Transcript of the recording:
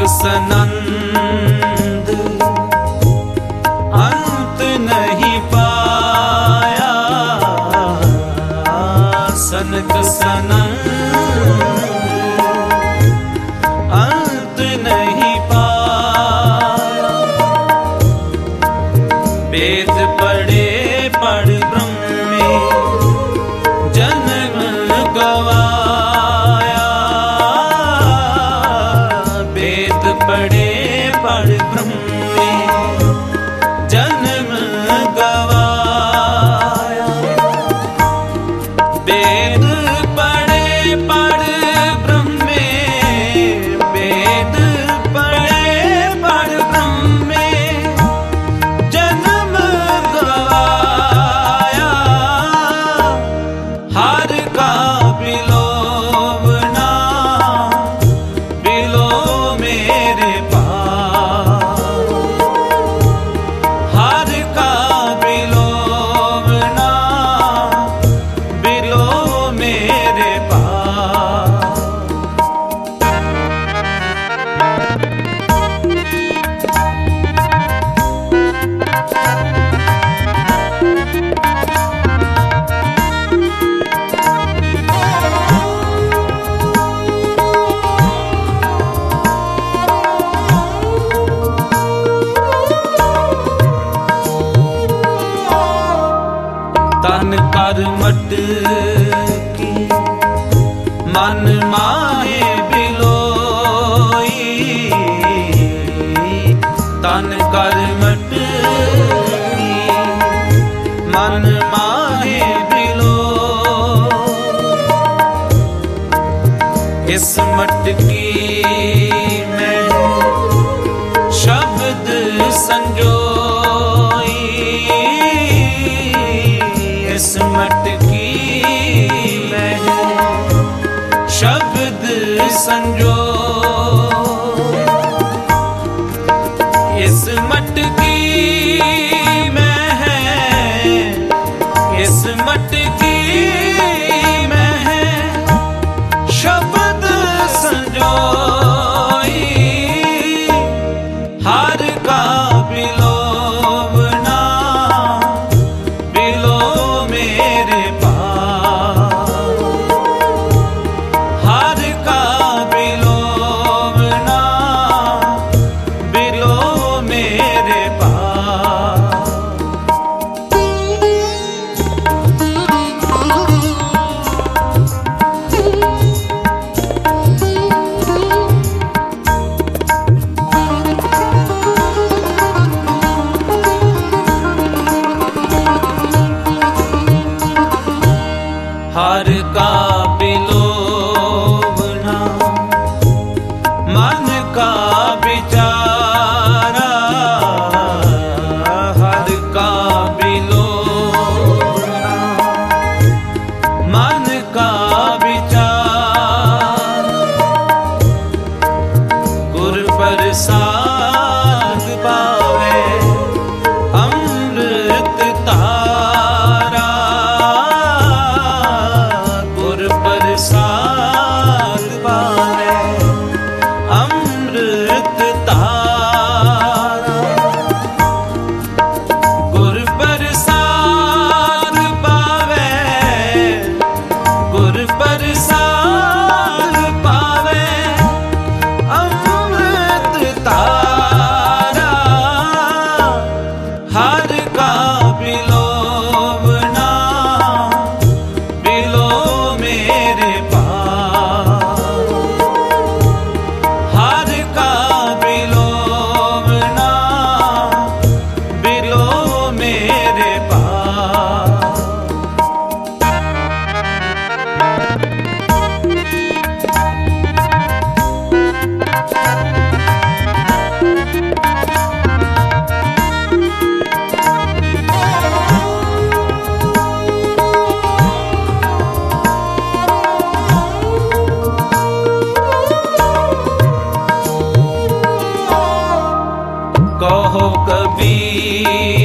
सनंद अंत नहीं पाया, सनक सनंद अंत नहीं पाया। वेद पढ़े पढ़ ब्रह्म में जन्म गवाया, वेद पढ़े पढ़ ब्रह्म में जन्म गवाया। वेद पढ़े पढ़ ब्रह्म में, वेद पढ़े पढ़ ब्रह्म में जन्म गवाया। हर का बिलोवना बिलो मेरे पास, हर का बिलोवना बिलो मेरे पास। तन कर मटकी मन माहे बिलोई, तन कर मटकी मन माहे बिलोई। इस मटकी में शब्द संजोई, इस मटकी में शब्द संजो। इस मटकी में है, इस मटकी में है शब्द संजोई। हर का बिलोवना बिलो मेरे पास, हर का बिलोवना बिलो मेरे पास। हर का बिलोवना मन का विचारा, हर का बिलोवना मन का विचार। गुर प्रसाद पावे अमृत तारा, गुर प्रसाद पावे अमृत तारा। गुर प्रसाद पावे, गुर प्रसाद पावे अमृत तारा। हर का बिलोवना बिलो मेरे पास, हर का बिलोवना बिलो मेरे पास। कहो कबीर